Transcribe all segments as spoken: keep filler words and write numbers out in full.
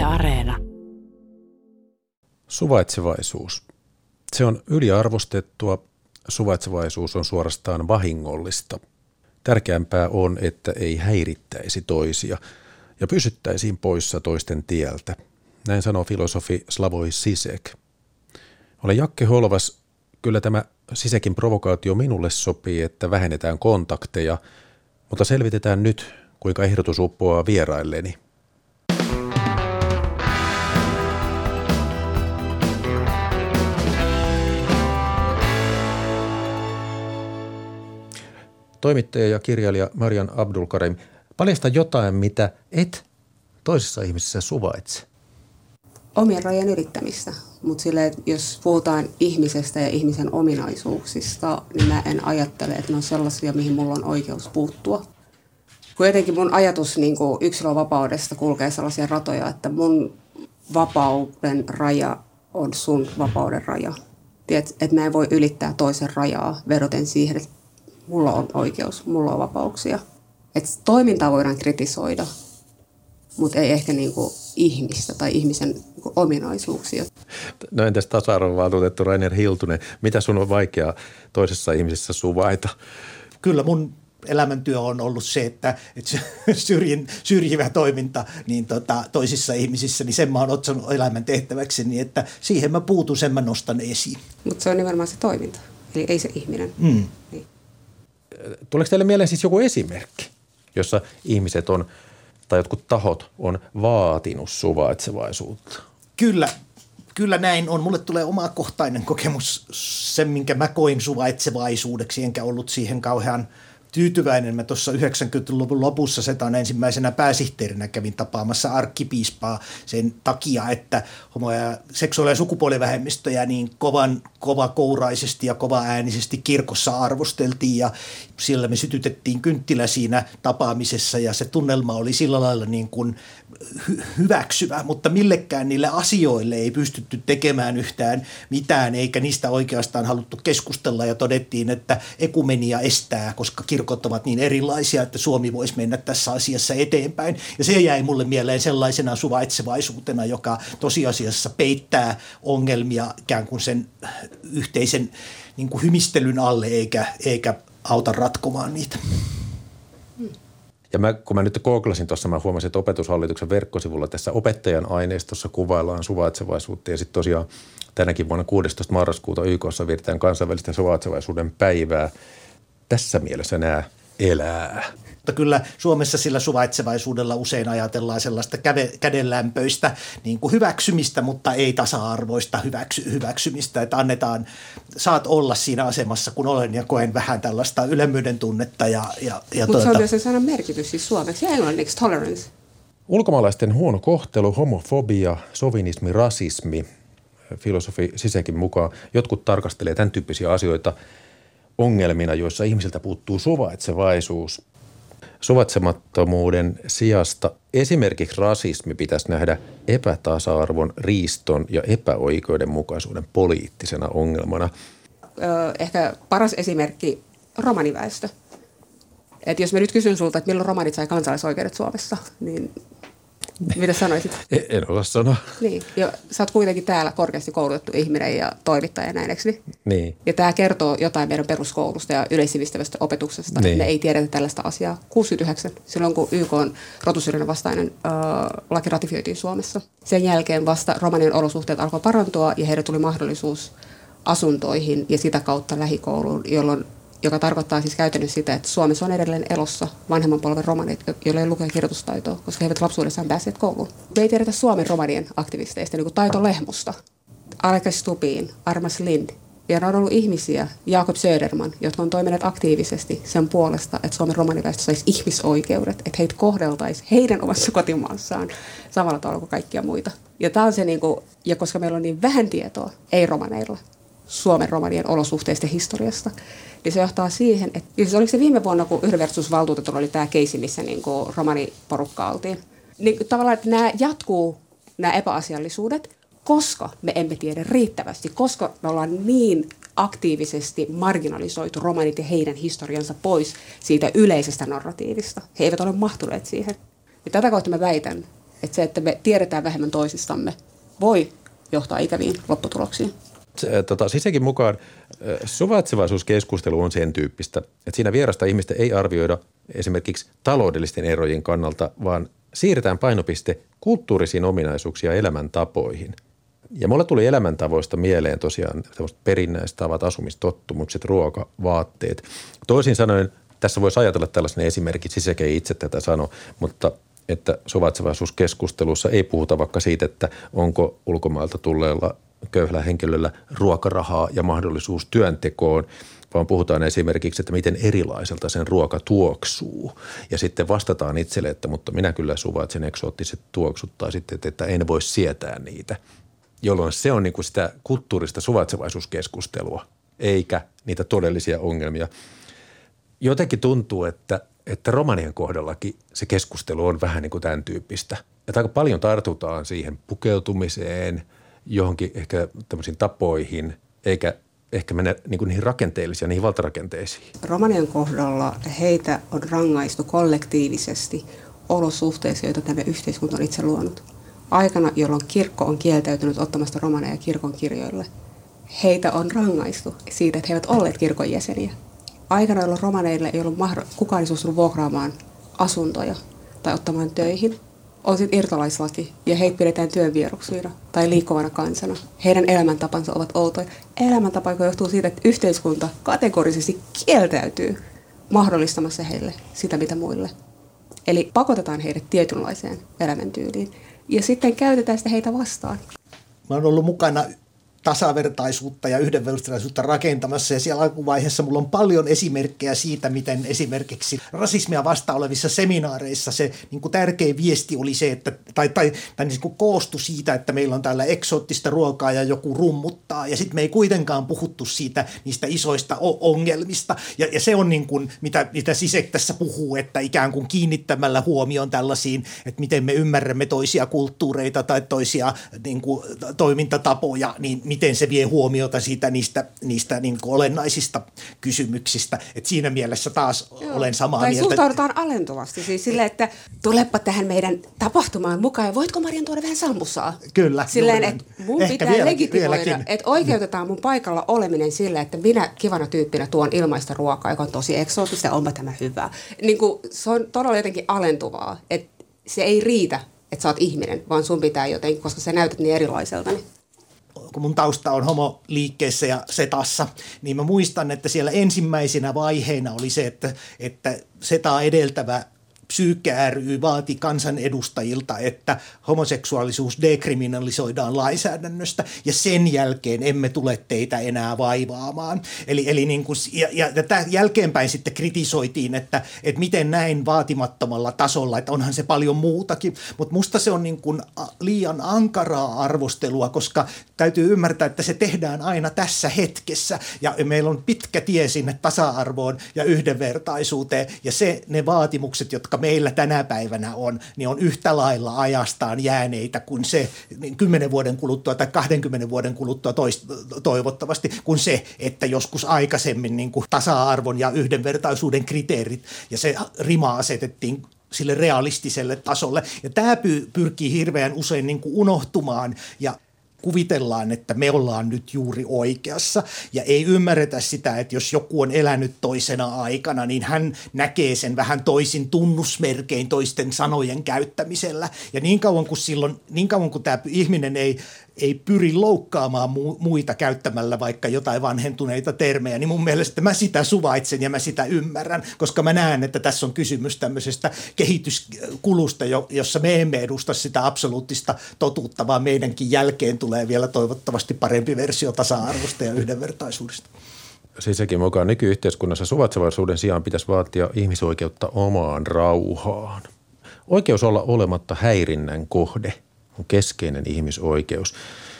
Areena. Suvaitsevaisuus. Se on yliarvostettua. Suvaitsevaisuus on suorastaan vahingollista. Tärkeämpää on, että ei häirittäisi toisia ja pysyttäisiin poissa toisten tieltä. Näin sanoo filosofi Slavoj Zizek. Olen Jakke Holvas. Kyllä tämä Zizekin provokaatio minulle sopii, että vähennetään kontakteja, mutta selvitetään nyt, kuinka ehdotus uppoaa vierailleni. Toimittaja ja kirjailija Maryam Abdulkarim, paljasta jotain, mitä et toisessa ihmisessä suvaitse. Omien rajojen ylittämistä, mutta sille, jos puhutaan ihmisestä ja ihmisen ominaisuuksista, niin mä en ajattele, että ne on sellaisia, mihin mulla on oikeus puuttua. Kun jotenkin mun ajatus niin kuin yksilön vapaudesta kulkee sellaisia ratoja, että mun vapauden raja on sun vapauden raja. Tiedät, että mä en voi ylittää toisen rajaa vedoten siihen, että mulla on oikeus, mulla on vapauksia. Että toimintaa voidaan kritisoida, mutta ei ehkä niinku ihmistä tai ihmisen niinku ominaisuuksia. No entäs tasa-arvovaltuutettu Rainer Hiltunen, mitä sun on vaikea toisessa ihmisessä suvaita? Kyllä mun elämäntyö on ollut se, että, että syrjin, syrjivä toiminta niin tota, toisissa ihmisissä, niin sen mä oon ottanut elämän tehtäväksi, niin että siihen mä puutun, sen mä nostan esiin. Mutta se on nimenomaan se toiminta, eli ei se ihminen. Mm. Niin. Tuleeko teille mieleen siis joku esimerkki, jossa ihmiset on tai jotkut tahot on vaatinut suvaitsevaisuutta? Kyllä, kyllä näin on. Mulle tulee omakohtainen kokemus sen, minkä mä koin suvaitsevaisuudeksi, enkä ollut siihen kauhean tyytyväinen. Mä tuossa yhdeksänkymmentäluvun lopussa Setan ensimmäisenä pääsihteerinä kävin tapaamassa arkkipiispaa sen takia, että homo- ja seksuaali- ja sukupuolivähemmistöjä niin kovan, kovakouraisesti ja kovaäänisesti kirkossa arvosteltiin ja sillä me sytytettiin kynttilä siinä tapaamisessa ja se tunnelma oli sillä lailla niin kuin hy- hyväksyvä, mutta millekään niille asioille ei pystytty tekemään yhtään mitään eikä niistä oikeastaan haluttu keskustella ja todettiin, että ekumenia estää, koska kirkot ovat niin erilaisia, että Suomi voisi mennä tässä asiassa eteenpäin. Ja se jäi mulle mieleen sellaisena suvaitsevaisuutena, joka tosiasiassa peittää ongelmia ikään kuin sen yhteisen niin kuin hymistelyn alle eikä, eikä auta ratkomaan niitä. Ja mä, kun mä nyt googlasin tuossa, mä huomasin, että Opetushallituksen verkkosivulla tässä opettajan aineistossa kuvaillaan suvaitsevaisuutta. Ja sitten tosiaan tänäkin vuonna kuudestoista marraskuuta Y K:ssa vietetään kansainvälistä suvaitsevaisuuden päivää. Tässä mielessä nämä elää. Mutta kyllä Suomessa sillä suvaitsevaisuudella usein ajatellaan sellaista käve, kädenlämpöistä niin kuin hyväksymistä, mutta ei tasa-arvoista hyväksy, hyväksymistä, että annetaan, saat olla siinä asemassa, kun olen ja koen vähän tällaista ylemmyyden tunnetta. Ja, ja, ja mutta tuota, se on myös se sanan merkitys siis suomeksi ja englanniksi tolerance. Ulkomaalaisten huono kohtelu, homofobia, sovinismi, rasismi, filosofi Zizekin mukaan. Jotkut tarkastelee tämän tyyppisiä asioita ongelmina, joissa ihmisiltä puuttuu suvaitsevaisuus. Suvaitsemattomuuden sijasta esimerkiksi rasismi pitäisi nähdä epätasa-arvon, riiston ja epäoikeudenmukaisuuden poliittisena ongelmana. Öö, ehkä paras esimerkki romaniväestö. Et jos mä nyt kysyn sulta, että milloin romanit sai kansalaisoikeudet Suomessa, niin mitä sanoisit? En osaa sanoa. Niin, ja sä oot kuitenkin täällä korkeasti koulutettu ihminen ja toimittaja näin, eikö niin? Niin. Ja tämä kertoo jotain meidän peruskoulusta ja yleissivistävästä opetuksesta. Niin. Me ei tiedetä tällaista asiaa. kuusikymmentäyhdeksän, silloin kun Y K:n rotusyrjinnän vastainen äh, laki ratifioitiin Suomessa. Sen jälkeen vasta romanien olosuhteet alkoi parantua ja heille tuli mahdollisuus asuntoihin ja sitä kautta lähikouluun, jolloin joka tarkoittaa siis käytännössä sitä, että Suomessa on edelleen elossa vanhemman polven romanit, joilla ei luke- ja kirjoitustaitoa, koska he eivät lapsuudessaan päässeet kouluun. Me ei tiedetä Suomen romanien aktivisteista, niin kuin Taito Lehmusta, Alekas Stubin, Armas Lind. Ja on ollut ihmisiä, Jakob Söderman, jotka on toimineet aktiivisesti sen puolesta, että Suomen romaniväestö saisi ihmisoikeudet, että heitä kohdeltaisiin heidän omassa kotimaassaan samalla tavalla kuin kaikkia muita. Ja tämä on se, niin kuin, ja koska meillä on niin vähän tietoa, ei romaneilla, Suomen romanien olosuhteista ja historiasta, niin se johtaa siihen, että siis oliko se viime vuonna, kun yhdenvertaisuusvaltuutetulla oli tämä keisi, missä niin kuin romaniporukka oltiin. Niin tavallaan, että nämä jatkuu, nämä epäasiallisuudet, koska me emme tiedä riittävästi, koska me ollaan niin aktiivisesti marginalisoitu romanit ja heidän historiansa pois siitä yleisestä narratiivista. He eivät ole mahtuneet siihen. Ja tätä kautta mä väitän, Että se, että me tiedetään vähemmän toisistamme, voi johtaa ikäviin lopputuloksiin. Se, tota, Sisekin mukaan suvaitsevaisuuskeskustelu on sen tyyppistä, että siinä vierasta ihmistä ei arvioida esimerkiksi taloudellisten erojen kannalta, vaan siirretään painopiste kulttuurisiin ominaisuuksiin ja elämäntapoihin. Ja mulle tuli elämäntavoista mieleen tosiaan tämmöiset perinnäistavat, asumistottumukset, ruoka, vaatteet. Toisin sanoen, tässä voisi ajatella tällaisen esimerkin, Siseke ei itse tätä sano, mutta että suvaitsevaisuuskeskustelussa ei puhuta vaikka siitä, että onko ulkomailta tulleella köyhällä henkilöllä ruokarahaa ja mahdollisuus työntekoon, vaan puhutaan esimerkiksi, että miten erilaiselta sen ruoka tuoksuu. Ja sitten vastataan itselle, että mutta minä kyllä suvaitsen eksoottiset tuoksut tai sitten, että en voi sietää niitä. Jolloin se on niin kuin sitä kulttuurista suvaitsevaisuuskeskustelua, eikä niitä todellisia ongelmia. Jotenkin tuntuu, että, että romanien kohdallakin se keskustelu on vähän niin kuin tämän tyyppistä. Että aika paljon tartutaan siihen pukeutumiseen, johonkin ehkä tämmöisiin tapoihin, eikä ehkä mennä niin kuin niihin rakenteellisiin, niihin valtarakenteisiin. Romanien kohdalla heitä on rangaistu kollektiivisesti olosuhteissa, joita tämä yhteiskunta on itse luonut. Aikana, jolloin kirkko on kieltäytynyt ottamasta romaneja kirkon kirjoille, heitä on rangaistu siitä, että he eivät olleet kirkon jäseniä. Aikana, jolloin romaneille ei ollut mahdoll- kukaan ei suostunut vuokraamaan asuntoja tai ottamaan töihin, on sitten irtolaislaki ja heitä pidetään työnvieroksuina tai liikkuvana kansana. Heidän elämäntapansa ovat outoja. Elämäntapa, joka johtuu siitä, että yhteiskunta kategorisesti kieltäytyy mahdollistamassa heille sitä, mitä muille. Eli pakotetaan heidät tietynlaiseen elämäntyyliin ja sitten käytetään sitä heitä vastaan. Mä oon ollut mukana tasavertaisuutta ja yhdenvertaisuutta rakentamassa ja siellä alkuvaiheessa mulla on paljon esimerkkejä siitä, miten esimerkiksi rasismia vasta olevissa seminaareissa se niin kuin tärkein viesti oli se, että, tai, tai, tai niin kuin koostui siitä, että meillä on täällä eksoottista ruokaa ja joku rummuttaa ja sitten me ei kuitenkaan puhuttu siitä niistä isoista ongelmista ja, ja se on niin kuin, mitä, mitä Sisek tässä puhuu, että ikään kuin kiinnittämällä huomioon tällaisiin, että miten me ymmärrämme toisia kulttuureita tai toisia niin kuin, toimintatapoja, niin miten se vie huomiota siitä niistä, niistä niin kuin olennaisista kysymyksistä. Et siinä mielessä taas Joo. olen samaa tai mieltä. Tai suhtaudutaan alentuvasti, siis silleen, että tulepa tähän meidän tapahtumaan mukaan ja voitko Marian tuoda vähän sambusaa? Kyllä. Silleen, että mun Ehkä pitää vieläkin, legitimoida, vieläkin. että oikeutetaan mun paikalla oleminen sillä, että minä kivana tyyppinä tuon ilmaista ruokaa, joka on tosi eksoottista, onpa tämä hyvä. Niin kuin, se on todella jotenkin alentuvaa, että se ei riitä, että sä oot ihminen, vaan sun pitää jotenkin, koska sä näytät niin erilaiselta, niin kun mun tausta on homoliikkeessä ja setassa, niin mä muistan, että siellä ensimmäisenä vaiheena oli se, että, että setaa edeltävä Psyykkä ry vaati kansanedustajilta, että homoseksuaalisuus dekriminalisoidaan lainsäädännöstä ja sen jälkeen emme tule teitä enää vaivaamaan. Eli, eli niin kuin, ja, ja tätä jälkeenpäin sitten kritisoitiin, että, että miten näin vaatimattomalla tasolla, että onhan se paljon muutakin, mutta musta se on niin kuin liian ankaraa arvostelua, koska täytyy ymmärtää, että se tehdään aina tässä hetkessä ja meillä on pitkä tie sinne tasa-arvoon ja yhdenvertaisuuteen ja se ne vaatimukset, jotka meillä tänä päivänä on, niin on yhtä lailla ajastaan jääneitä kuin se niin kymmenen vuoden kuluttua tai kahdenkymmenen vuoden kuluttua toist, toivottavasti, kuin se, että joskus aikaisemmin niin kuin tasa-arvon ja yhdenvertaisuuden kriteerit ja se rima asetettiin sille realistiselle tasolle. Ja tämä pyrkii hirveän usein niin kuin unohtumaan ja kuvitellaan, että me ollaan nyt juuri oikeassa ja ei ymmärretä sitä, että jos joku on elänyt toisena aikana, niin hän näkee sen vähän toisin tunnusmerkein toisten sanojen käyttämisellä. Ja niin kauan kuin silloin, niin kauan kuin tämä ihminen ei, ei pyri loukkaamaan muita käyttämällä vaikka jotain vanhentuneita termejä, niin mun mielestä mä sitä suvaitsen ja mä sitä ymmärrän, koska mä näen, että tässä on kysymys tämmöisestä kehityskulusta, jossa me emme edusta sitä absoluuttista totuutta, vaan meidänkin jälkeen tulee vielä toivottavasti parempi versio tasa-arvosta ja yhdenvertaisuudesta. Siis sekin mukaan nykyyhteiskunnassa suvaitsevaisuuden sijaan pitäisi vaatia ihmisoikeutta omaan rauhaan. Oikeus olla olematta häirinnän kohde on keskeinen ihmisoikeus.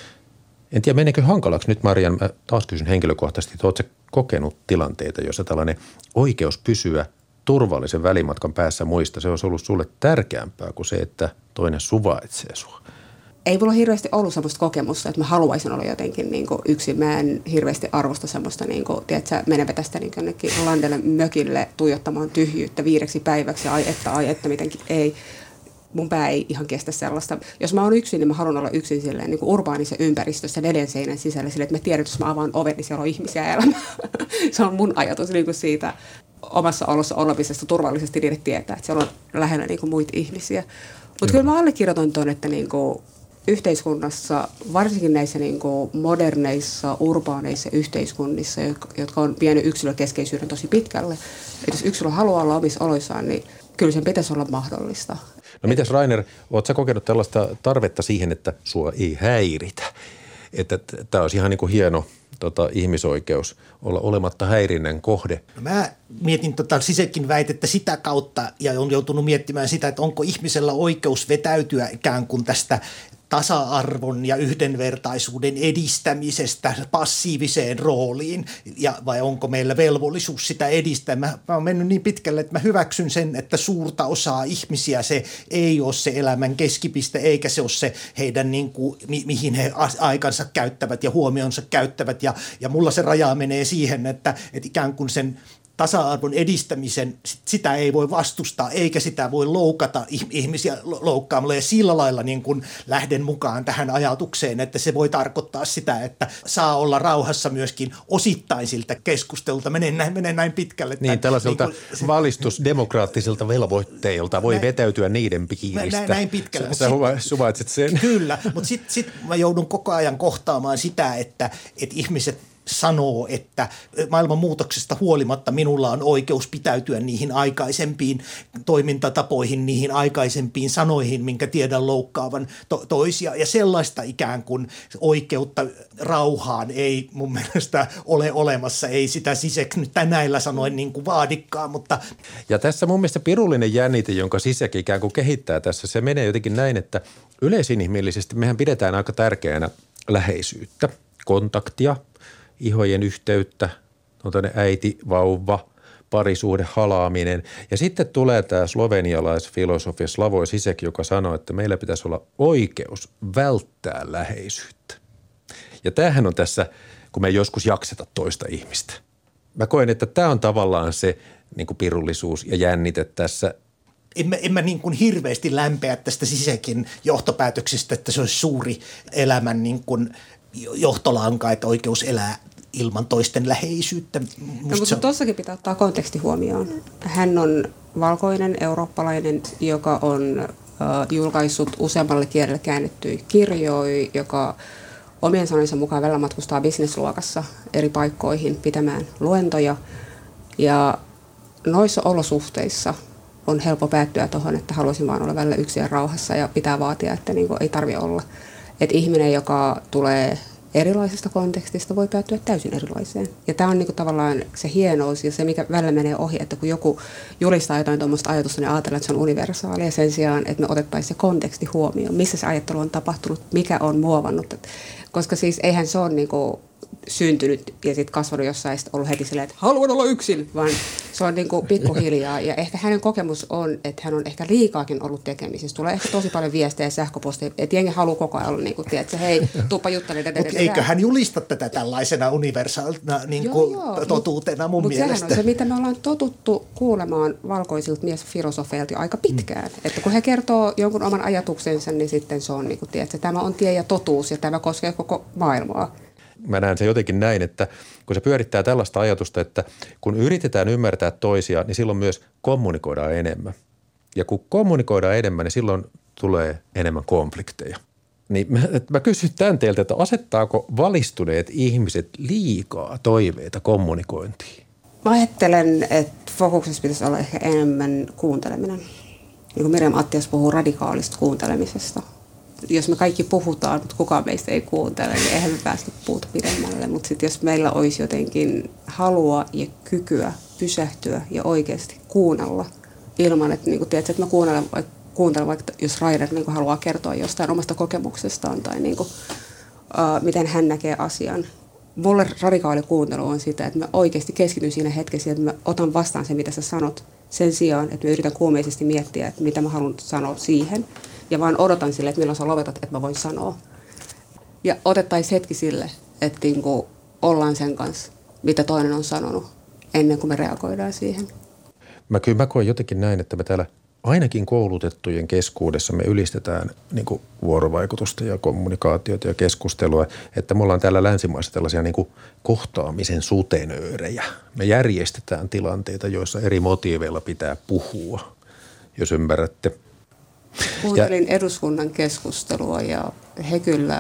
En tiedä, meneekö hankalaksi nyt, Marian, mä taas kysyn henkilökohtaisesti, että ootko kokenut tilanteita, jossa tällainen oikeus pysyä turvallisen välimatkan päässä muista, se olisi ollut sulle tärkeämpää kuin se, että toinen suvaitsee sua? Ei mulla hirveästi ollut semmoista kokemusta, että mä haluaisin olla jotenkin niin kuin yksin. Mä en hirveästi arvosta semmoista, niin kuin, tiedätkö, menevä tästä niin jonnekin landelle mökille tuijottamaan tyhjyyttä viideksi päiväksi. Ai että, ai että, mitenkin ei. mun pää ei ihan kestä sellaista. Jos mä oon yksin, niin mä haluan olla yksin silleen, niin kuin urbaanissa ympäristössä neljän seinän sisällä, silleen, että mä tiedän, että jos mä avaan oven, niin siellä on ihmisiä elämää. Se on mun ajatus niin kuin siitä omassa olossa olemisesta turvallisesti niin, että tietää, että siellä on lähellä niin kuin muita ihmisiä. Mutta kyllä mä allekirjoitan tuon, että niin kuin yhteiskunnassa, varsinkin näissä niin kuin moderneissa, urbaaneissa yhteiskunnissa, jotka on vienyt yksilökeskeisyyden tosi pitkälle, että jos yksilö haluaa olla omissa oloissaan, niin kyllä sen pitäisi olla mahdollista. No mitäs Rainer, ootko sä kokenut tällaista tarvetta siihen, että sua ei häiritä? Että tämä olisi ihan niin kuin hieno tota, ihmisoikeus olla olematta häirinnän kohde. No mä mietin tota Zizekin väitettä sitä kautta ja on joutunut miettimään sitä, että onko ihmisellä oikeus vetäytyä ikään kuin tästä tasa-arvon ja yhdenvertaisuuden edistämisestä passiiviseen rooliin, ja, vai onko meillä velvollisuus sitä edistää. Mä, mä oon mennyt niin pitkälle, että mä hyväksyn sen, että suurta osaa ihmisiä se ei ole se elämän keskipiste, eikä se ole se heidän, niin kuin, mi, mihin he aikansa käyttävät ja huomionsa käyttävät, ja, ja mulla se raja menee siihen, että, että ikään kuin sen tasa-arvon edistämisen, sitä ei voi vastustaa, eikä sitä voi loukata ihmisiä loukkaamalla. Ja sillä lailla niin kuin lähden mukaan tähän ajatukseen, että se voi tarkoittaa sitä, että saa olla rauhassa myöskin osittain siltä keskustelulta. Menee näin, menee näin pitkälle. Että niin, tällaiselta niin kuin, se, valistusdemokraattisilta velvoitteilta voi näin, vetäytyä niiden piiristä. Näin, näin pitkälle. Sä, sä suvaitset sen. Kyllä, mutta sitten sit mä joudun koko ajan kohtaamaan sitä, että, että ihmiset sanoo, että maailman muutoksesta huolimatta minulla on oikeus pitäytyä niihin aikaisempiin toimintatapoihin, niihin aikaisempiin sanoihin, minkä tiedän loukkaavan to- toisia. Ja sellaista ikään kuin oikeutta rauhaan ei mun mielestä ole olemassa. Ei sitä Zizek nyt näillä sanoen niin kuin vaadikkaan, mutta... Ja tässä mun mielestä pirullinen jännite, jonka Zizek ikään kuin kehittää tässä, se menee jotenkin näin, että yleisinhimillisesti mehän pidetään aika tärkeänä läheisyyttä, kontaktia, ihojen yhteyttä, on tämmöinen äiti, vauva, parisuhde, halaaminen. Ja sitten tulee tämä slovenialaisfilosofia Slavoj Zizek, joka sanoo, että meillä pitäisi olla oikeus välttää läheisyyttä. Ja tämähän on tässä, kun me ei joskus jakseta toista ihmistä. Mä koen, että tämä on tavallaan se niin kuin pirullisuus ja jännite tässä. En mä, en mä niin kuin hirveästi lämpeä tästä Zizekin johtopäätöksestä, että se olisi suuri elämän niin kuin johtolanka, että oikeus elää ilman toisten läheisyyttä. No, mutta on... tuossakin pitää ottaa konteksti huomioon. Hän on valkoinen eurooppalainen, joka on äh, julkaissut useammalle kielelle käännettyjä kirjoja, joka omien sanojensa mukaan välillä matkustaa bisnesluokassa eri paikkoihin pitämään luentoja. Ja noissa olosuhteissa on helppo päättyä tuohon, että haluaisin vaan olla välillä yksin ja rauhassa ja pitää vaatia, että niin kuin ei tarvitse olla. Että ihminen, joka tulee erilaisesta kontekstista, voi päättyä täysin erilaiseen. Ja tämä on niinku tavallaan se hienous ja se, mikä välillä menee ohi, että kun joku julistaa jotain tuommoista ajatusta, niin ajatellaan, että se on universaalia sen sijaan, että me otettaisiin se konteksti huomioon, missä se ajattelu on tapahtunut, mikä on muovannut. Koska siis eihän se ole niinku syntynyt ja sitten kasvanut jossain ja ollut heti silleen, että haluan olla yksin, vaan se on niin kuin pikkuhiljaa. Ja ehkä hänen kokemus on, että hän on ehkä liikaakin ollut tekemisissä. Tulee ehkä tosi paljon viestejä ja sähköposteja, että jengi haluaa koko ajan olla niin kuin, tiedätkö, hei, tuppa juttele. Mutta eikö hän julista tätä tällaisena universaalina niin kuin joo, totuutena mun mut mielestä? Mutta sehän on se, mitä me ollaan totuttu kuulemaan valkoisilta miesfilosofeilta jo aika pitkään. Mm. Että kun he kertoo jonkun oman ajatuksensa, niin sitten se on, niin kuin, tiedätkö, tämä on tie ja totuus ja tämä koskee koko maailmaa. Mä näen se jotenkin näin, että kun se pyörittää tällaista ajatusta, että kun yritetään ymmärtää toisia, niin silloin myös kommunikoidaan enemmän. Ja kun kommunikoidaan enemmän, niin silloin tulee enemmän konflikteja. Niin mä, mä kysyn tämän teiltä, että asettaako valistuneet ihmiset liikaa toiveita kommunikointiin? Mä ajattelen, että fokuksessa pitäisi olla ehkä enemmän kuunteleminen. Niin kuin Miriam Attias puhuu radikaalista kuuntelemisesta. Jos me kaikki puhutaan, mutta kukaan meistä ei kuuntele, niin eihän me päästä puuta pidemmälle. Mutta sitten jos meillä olisi jotenkin halua ja kykyä pysähtyä ja oikeasti kuunnella ilman, että, niin kuin, tiedätkö, että mä kuuntelen vaikka, kuuntelen vaikka jos Rainer niin kuin haluaa kertoa jostain omasta kokemuksestaan tai niin kuin, uh, miten hän näkee asian. Mulle radikaali kuuntelu on sitä, että mä oikeasti keskityn siinä hetkessä, että mä otan vastaan sen, mitä sä sanot, sen sijaan, että mä yritän kuumeisesti miettiä, että mitä mä haluan sanoa siihen. Ja vaan odotan sille, että milloin sä lopetat, että mä voin sanoa. Ja otettaisiin hetki sille, että niinku ollaan sen kanssa, mitä toinen on sanonut, ennen kuin me reagoidaan siihen. Mä kyllä mä koen jotenkin näin, että me täällä ainakin koulutettujen keskuudessa me ylistetään niin kuin vuorovaikutusta ja kommunikaatiota ja keskustelua, että me ollaan täällä länsimaissa tällaisia niin kuin kohtaamisen sutenöörejä. Me järjestetään tilanteita, joissa eri motiiveilla pitää puhua, jos ymmärrätte. Kuuntelin ja eduskunnan keskustelua ja he kyllä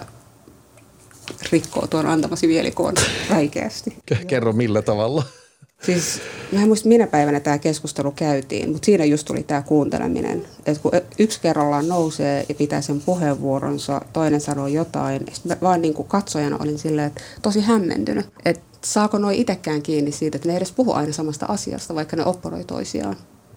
rikkoo tuon antamasi mielikuvan räikeästi. Kerro millä tavalla. Siis mä en muista minä päivänä tämä keskustelu käytiin, mutta siinä just tuli tämä kuunteleminen. Että kun yksi kerrallaan nousee ja pitää sen puheenvuoronsa, toinen sanoo jotain. Sitten mä vaan niin kuin katsojana olin silleen, että tosi hämmentynyt. Että saako noi itsekään kiinni siitä, että ne edes puhu aina samasta asiasta, vaikka ne opporoi toisiaan.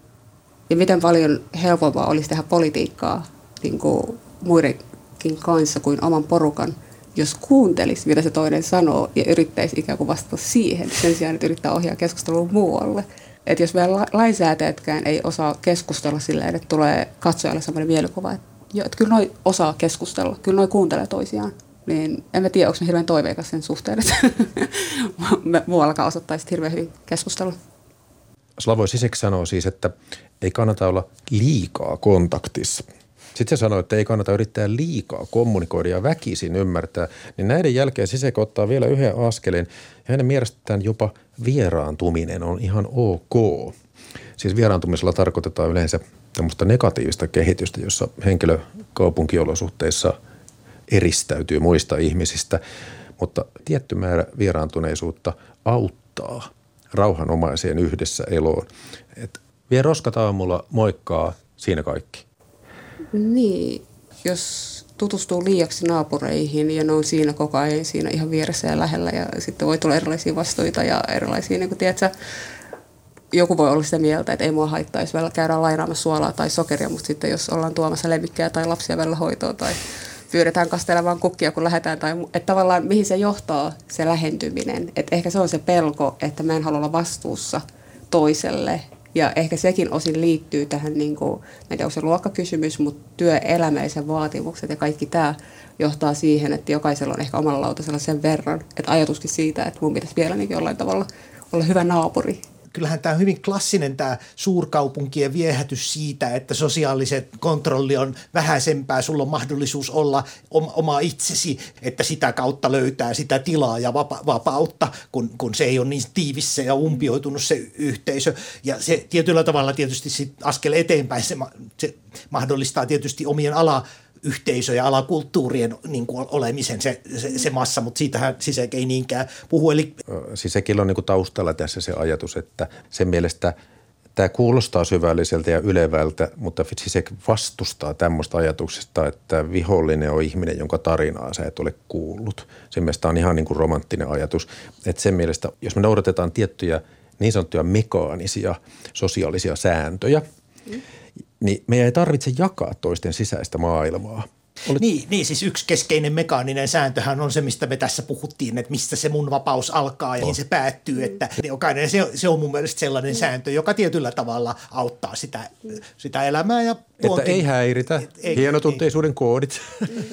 Ja miten paljon helpompaa olisi tehdä politiikkaa niin kuin muidenkin kanssa kuin oman porukan, jos kuuntelisi, mitä se toinen sanoo ja yrittäisi ikään kuin vastata siihen, sen sijaan, että yrittää ohjaa keskustelua muualle. Että jos meidän lainsäätäjätkään ei osaa keskustella silleen, että tulee katsojalle sellainen mielikuva, että, jo, että kyllä noi osaa keskustella, kyllä noi kuuntelee toisiaan, niin en mä tiedä, onko me hirveän toiveikas sen suhteen, että muuallakaan osattaisi hirveän hyvin keskustella. Slavoj Zizek sanoo siis, että ei kannata olla liikaa kontaktissa. Sitten se sanoi, että ei kannata yrittää liikaa kommunikoida ja väkisin ymmärtää, niin näiden jälkeen Zizek ottaa vielä yhden askeleen ja hänen mielestään jopa vieraantuminen on ihan ok. Siis vieraantumisella tarkoitetaan yleensä tämmöistä negatiivista kehitystä, jossa henkilö kaupunkiolosuhteissa eristäytyy muista ihmisistä, mutta tietty määrä vieraantuneisuutta auttaa rauhanomaiseen yhdessä eloon. Et vie roskat aamulla, moikkaa, siinä kaikki. Niin, jos tutustuu liiaksi naapureihin ja ne on siinä koko ajan siinä ihan vieressä ja lähellä ja sitten voi tulla erilaisia vastuita ja erilaisia, niin kuin tiedätkö, joku voi olla sitä mieltä, että ei mua haittaisi välillä käydä lainaamassa suolaa tai sokeria, mutta sitten jos ollaan tuomassa lemmikkejä tai lapsia välillä hoitoon tai pyydetään kastelemaan kukkia, kun lähdetään, tai että tavallaan mihin se johtaa se lähentyminen, että ehkä se on se pelko, että mä en halua olla vastuussa toiselle. Ja ehkä sekin osin liittyy tähän, niin kuin, en tiedä, onko se luokkakysymys, mutta työelämä ja sen vaatimukset ja kaikki tämä johtaa siihen, että jokaisella on ehkä omalla lautasella sen verran, että ajatuskin siitä, että mun pitäisi vielä niin jollain tavalla olla hyvä naapuri. Kyllähän tämä on hyvin klassinen tämä suurkaupunkien viehätys siitä, että sosiaaliset kontrolli on vähäisempää, sulla on mahdollisuus olla oma itsesi, että sitä kautta löytää sitä tilaa ja vapa- vapautta, kun, kun se ei ole niin tiivissä ja umpioitunut se yhteisö. Ja se tietyllä tavalla tietysti sit askel eteenpäin se, se mahdollistaa tietysti omien ala yhteisö- ja alakulttuurien niin kuin olemisen se, se, se massa, mutta siitähän Zizek ei niinkään puhu. Eli Zizekillä on niin kuin taustalla tässä se ajatus, että sen mielestä tämä kuulostaa syvälliseltä ja ylevältä, mutta Zizek vastustaa tämmöistä ajatuksesta, että vihollinen on ihminen, jonka tarinaa sä et ole kuullut. Sen mielestä on ihan niin kuin romanttinen ajatus, että sen mielestä, jos me noudatetaan tiettyjä niin sanottuja mekaanisia sosiaalisia sääntöjä, mm. niin meidän ei tarvitse jakaa toisten sisäistä maailmaa. Olet... Niin, niin, siis yksi keskeinen mekaaninen sääntöhän on se, mistä me tässä puhuttiin, että mistä se mun vapaus alkaa ja oh. se päättyy. Että jokainen, se, se on mun mielestä sellainen sääntö, joka tietyllä tavalla auttaa sitä, sitä elämää. Ja että ei häiritä, ei, hienotunteisuuden ei. koodit.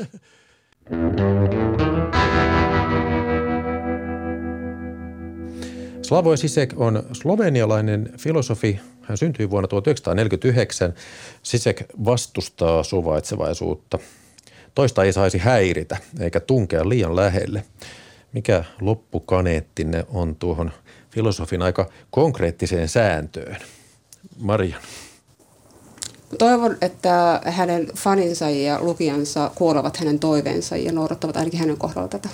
Slavoj Zizek on slovenialainen filosofi. Hän syntyi vuonna tuhatyhdeksänsataaneljäkymmentäyhdeksän. Zizek vastustaa suvaitsevaisuutta. Toista ei saisi häiritä eikä tunkea liian lähelle. Mikä loppukaneettinne on tuohon filosofin aika konkreettiseen sääntöön? Marian. Toivon, että hänen faninsa ja lukijansa kuolevat hänen toiveensa ja noudattavat ainakin hänen kohdalla tätä.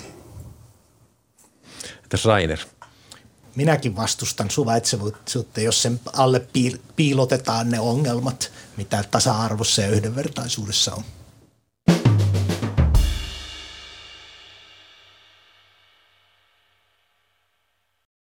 Entäs Rainer? Minäkin vastustan suvaitsevuutta, jos sen alle piilotetaan ne ongelmat, mitä tasa-arvossa ja yhdenvertaisuudessa on.